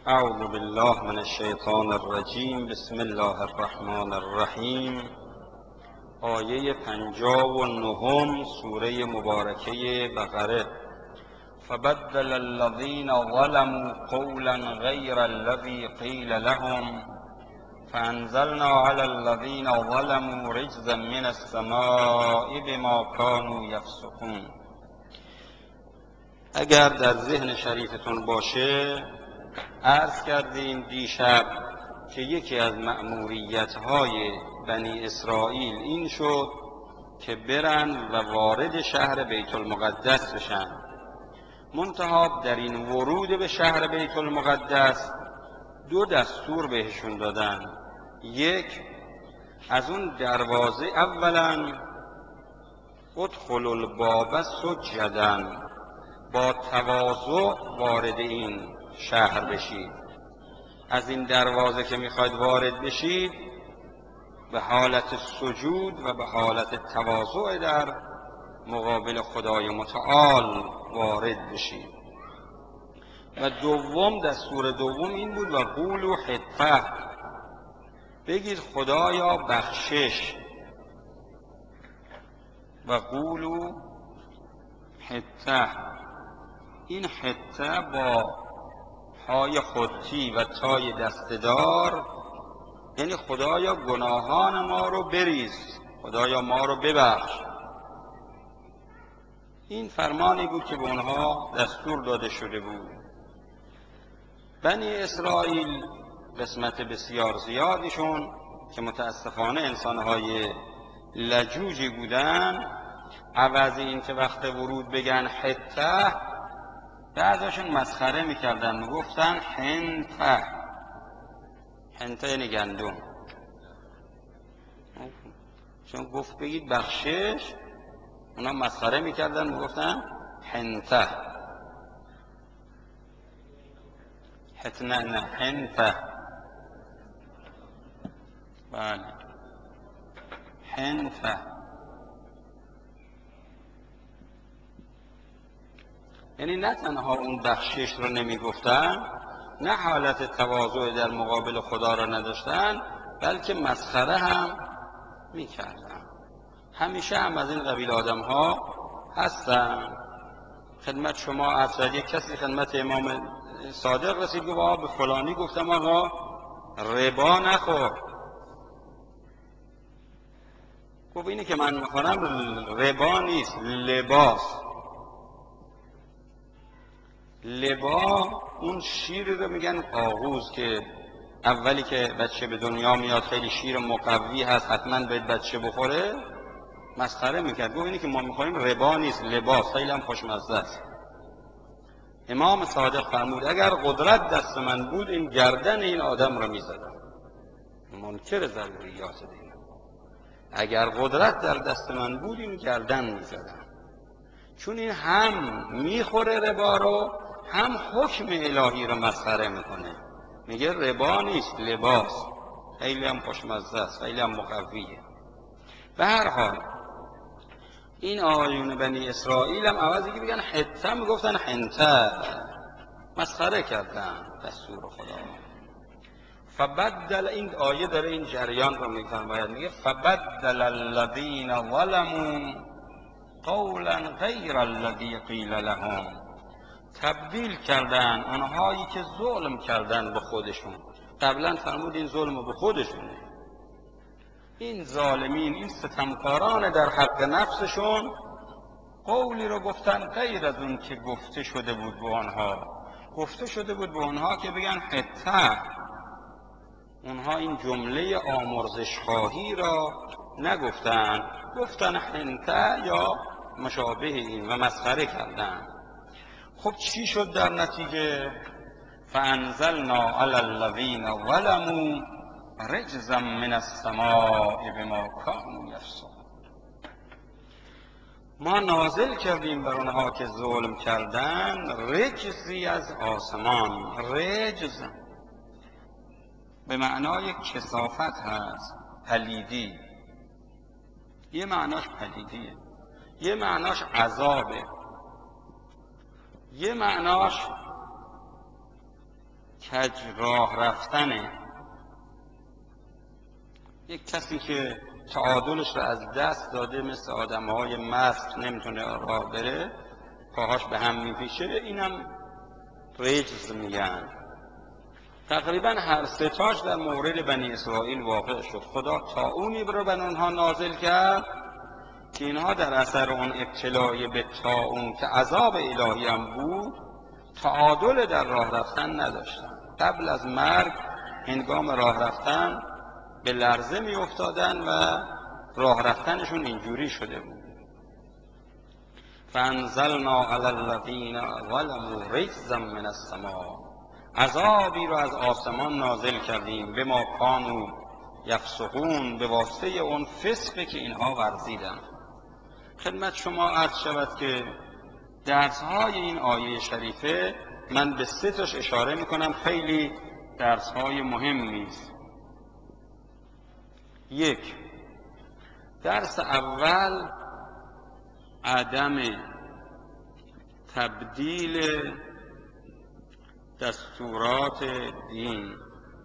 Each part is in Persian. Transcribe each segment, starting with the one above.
اعوذ بالله من الشیطان الرجیم. بسم الله الرحمن الرحیم. آیه 59 سوره مبارکه بقره. فبدل الذین ظلموا قولا غیر الذی قیل لهم فانزلنا علی الذین ظلموا رجزا من السماء بما كانوا یفسقون. اگر در ذهن شریفتون باشه، عرض کردیم دیشب که یکی از مأموریت‌های بنی اسرائیل این شد که برن و وارد شهر بیت المقدس بشن. منتها در این ورود به شهر بیت المقدس دو دستور بهشون دادن. یک، از اون دروازه اولا ادخلوا الباب سجدا، با تواضع وارد این شهر بشید. از این دروازه که میخواید وارد بشید به حالت سجود و به حالت تواضع در مقابل خدای متعال وارد بشید. و دوم، دستور دوم این بود و قولوا حطة، بگید خدایا بخشش. و قولوا حطة، این حطة با های خطی و تای دستدار یعنی خدایا گناهان ما رو بریز، خدایا ما رو ببخش. این فرمانی بود که به اونها دستور داده شده بود. بنی اسرائیل قسمت بسیار زیادیشون که متاسفانه انسانهای لجوجی بودن، عوض این که وقت ورود بگن حطة، بعضاشون مسخره میکردن، میگفتن حنطة. حنطة یعنی گندم. چون گفت بگید بخشش، اونا مسخره میکردن، میگفتن حنطة. حتنه نه، حنطة. بله، حنطة. یعنی نه تنها اون بخشش رو نمیگفتن، نه حالت تواضع در مقابل خدا را نداشتن، بلکه مسخره هم میکردن. همیشه هم از این قبیل آدم ها هستن. خدمت شما افسر، یک کسی خدمت امام صادق رسید، گفت به فلانی گفتم آقا ربا نخور. گفت اینی که من میخورم ربا نیست، لباس. لبا اون شیر رو میگن آغوز، که اولی که بچه به دنیا میاد خیلی شیر مقوی هست، حتما باید بچه بخوره. مسخره میکرد، گفت اینی که ما میخوریم ربا نیست، لباس. خیلی هم خوشمزه است. امام صادق فرمود اگر قدرت دست من بود این گردن این آدم رو میزدم. منکر ضروریات دین. اگر قدرت در دست من بود این گردن میزدم. چون این هم میخوره ربا رو، هم حکم الهی رو مسخره میکنه. میگه ربا نیست، لباس. خیلی هم خوشمزه است، خیلی هم مقویه. به هر حال این آیون بنی اسرائیل هم عوضی که بگن حطة میگفتن حنطة. مسخره کردن دستور خدا. فبدل، این آیه داره این جریان رو میفرماید، میگه فبدل الذین ظلموا قولا غیر الذی قیل لهم، تبدیل کردن اونهایی که ظلم کردن به خودشون. قبلا فرمود این ظلم به خودشونه. این ظالمین، این ستمکاران در حق نفسشون قولی رو گفتن غیر از اون که گفته شده بود به آنها. گفته شده بود به آنها که بگن حطة. اونها این جمله آمرزش خواهی را نگفتن، گفتن حنطة یا مشابه این و مسخره کردن. خب چی شد در نتیجه؟ فانزلنا علی الذین ظلموا رجزا من السماء بما كانوا یفسقون. ما نازل کردیم بر آنها که ظلم کردن رجزی از آسمان. رجز به معنای کثافت هست، پلیدی. یه معناش پلیدیه، یه معناش عذابه، یه معناش کج راه رفتنه. یک کسی که تعادلش رو از دست داده، مثل آدم‌های مست نمیتونه راه بره، پاهاش به هم میپیچه، اینم رجز میگن. تقریبا هر سه تاش در مورد بنی اسرائیل واقع شد. خدا طاعونی رو بر اونها نازل کرد که اینها در اثر اون ابتلای به طاعون که عذاب الهی هم بود، تعادل در راه رفتن نداشتن. قبل از مرگ هنگام راه رفتن به لرزه می افتادن و راه رفتنشون اینجوری شده بود. فانزلنا علی الذین ظلموا رجزا من السماء، عذابی رو از آسمان نازل کردیم، به ما کانوا یفسقون، به واسطه اون فسقی که اینها ورزیدن. خدمت شما عرض شود که درس‌های این آیه شریفه من به سه تاش اشاره میکنم، خیلی درس‌های مهمی است. یک، درس اول عدم تبدیل دستورات دین.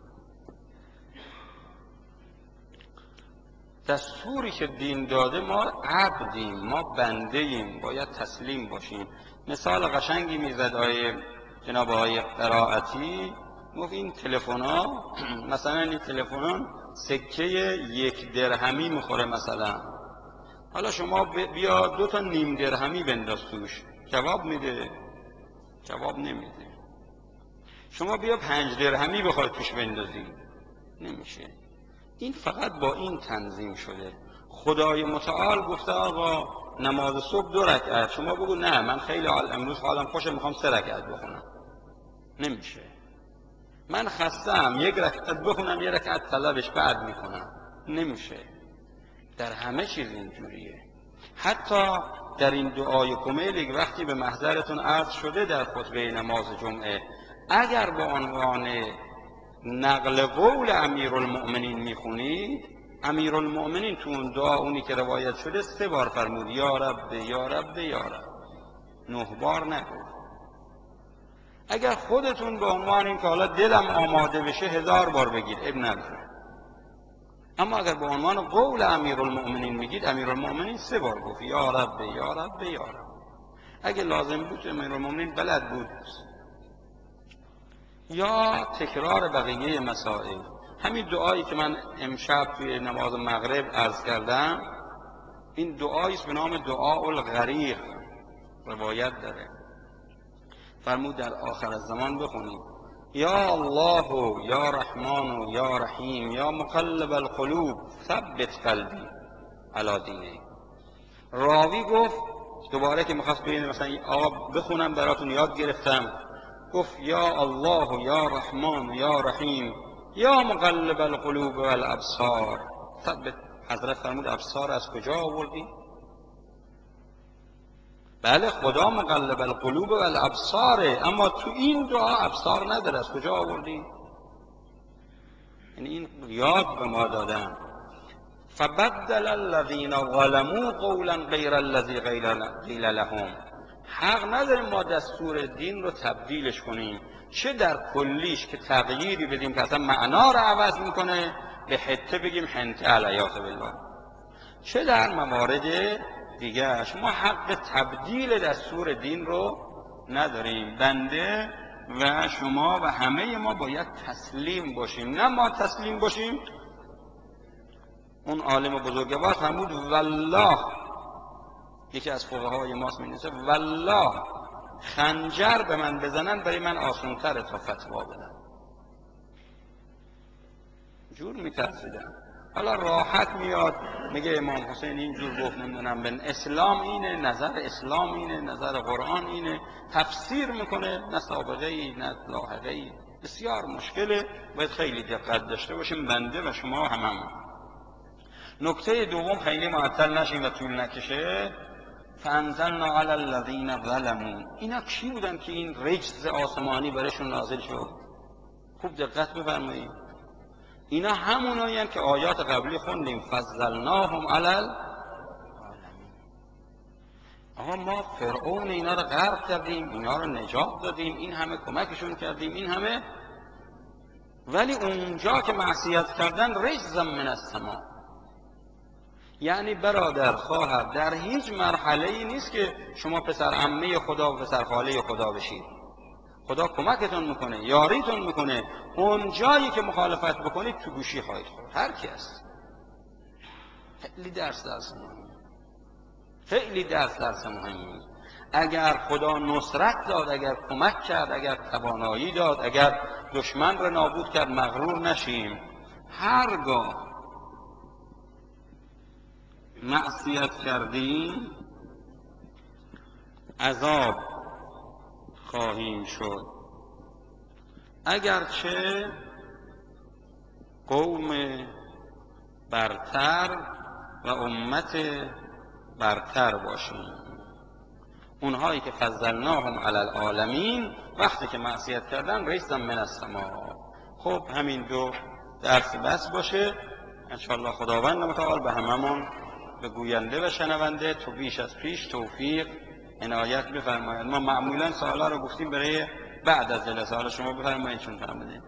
دستوری که دین داده ما عبدیم، ما بنده ایم، باید تسلیم باشیم. مثال قشنگی میزد جناب آقای قرائتی، گفت این تلفن‌ها مثلا این تلفن سکه 1 درهمی میخوره مثلا، حالا شما بیا 2 تا نیم درهمی بنداز توش، جواب میده؟ جواب نمیده. شما بیا 5 درهمی بخوای توش بندازی، نمیشه. این فقط با این تنظیم شده. خدای متعال گفته آقا نماز صبح 2 رکعت، شما بگو نه من خیلی امروز حالم خوشه میخوام 3 رکعت بخونم، نمیشه. من خستم 1 رکعت بخونم 1 رکعت طلبش بعد میکنم، نمیشه. در همه چیز اینجوریه. حتی در این دعای کمیل وقتی به محضرتون عرض شده در خطبه نماز جمعه، اگر با عنوان نقل قول امیرالمؤمنین میخونید، امیرالمؤمنین تو اون دعا اونی که روایت شده 3 بار فرمود یا رب یا رب یا رب، 9 بار نگفت. اگر خودتون به عنوان این که حالا دلم آماده بشه 1000 بار بگید، اب نداره. اما اگر به عنوان قول امیرالمؤمنین میگید، امیرالمؤمنین 3 بار گفت یا رب یا رب یا رب. اگه لازم بود امیرالمؤمنین بلد بود. یا تکرار بقیه مسائل. همین دعایی که من امشب توی نماز مغرب عرض کردم، این دعایی است به نام دعاء الغریق، روایت داره. فرمود در آخر الزمان بخونید یا الله یا رحمان یا رحیم یا مقلب القلوب ثبت قلبی علی دینک. راوی گفت دوباره که میخواست بگه مثلا آقا بخونم براتون یاد گرفتم، گفت یا الله یا رحمان یا رحیم یا مقلب القلوب والابصار ثبت. حضرت فرمود ابصار از کجا آوردی؟ بله خدا مقلب القلوب والابصاره، اما تو این دعا ابصار نداره، از کجا آوردی؟ یعنی این یاد به ما دادن. فبدل الذین ظلموا قولا غیر الذی قیل لهم. حق نداریم ما دستور دین رو تبدیلش کنیم، چه در کلیش که تغییری بدیم که اصلا معنا رو عوض میکنه، به حته بگیم حنته علیاذ بالله، چه در موارد دیگرش. ما حق تبدیل دستور دین رو نداریم. بنده و شما و همه ما باید تسلیم باشیم، نه ما تسلیم باشیم. اون عالم بزرگوار فرمود والله، یکی از فقهای ماست می‌نویسه والله خنجر به من بزنن برای من آسان‌تره تا فتوا بدم. جور می‌ترسیدن. حالا راحت میاد میگه امام حسین اینجور گفت، نمیدونم بن اسلام اینه، نظر اسلام اینه، نظر قرآن اینه، تفسیر میکنه، نه سابقه ای نه لاحقه ای. بسیار مشکله، باید خیلی دقت داشته باشیم بنده و شما هممون. نکته دوم خیلی معطل نشیم و طول نکشه، فانزلنا علی الذین ظلموا. اینا کی بودن که این رجز آسمانی برشون نازل شد؟ خوب دقت بفرمایید. اینا همونایی هستند که آیات قبلی خوندیم فضلناهم علی العالمین. آقا ما فرعون اینا رو غرق کردیم، اینا رو نجات دادیم، این همه کمکشون کردیم، این همه، ولی اونجا که معصیت کردن رجزا من السما. یعنی برادر خواهر در هیچ مرحله ای نیست که شما پسر عمه خدا و پسر خاله خدا بشید. خدا کمکتون میکنه، یاریتون میکنه. اون جایی که مخالفت بکنید تو گوشی خواهید خورد، هر کی است. خیلی درس مهمی، خیلی درس مهمی. اگر خدا نصرت داد، اگر کمک کرد، اگر توانایی داد، اگر دشمن را نابود کرد، مغرور نشیم. هرگاه معصیت کردیم عذاب خواهیم شد، اگرچه قوم برتر و امت برتر باشیم. اونهایی که فضلناهم علی العالمین وقتی که معصیت کردن رجزا من السما. خب همین دو درس بس باشه انشاءالله. خداوند متعال به هممون، به گوینده و شنونده، تو بیش از پیش توفیق عنایت بفرماید. ما معمولا سوالا رو گفتیم برای بعد از جلسه، حالا شما بفرمایید چون فرمودید.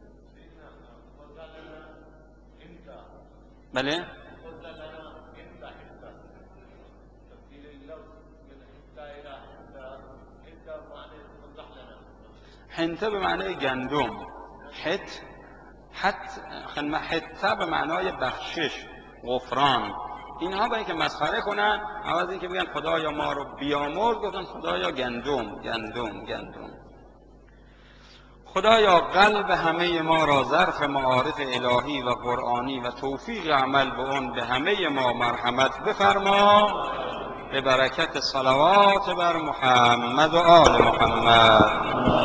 بله؟ حنطه به معنای گندم، حته به معنای بخشش، غفران. اینها باید که مسخره کنن، عوض این که بگن خدایا ما رو بیامرز، گفتن خدایا گندم گندم گندم. خدایا قلب همه ما را ظرف معارف الهی و قرآنی و توفیق عمل به اون به همه ما مرحمت بفرما، به برکت صلوات بر محمد و آل محمد.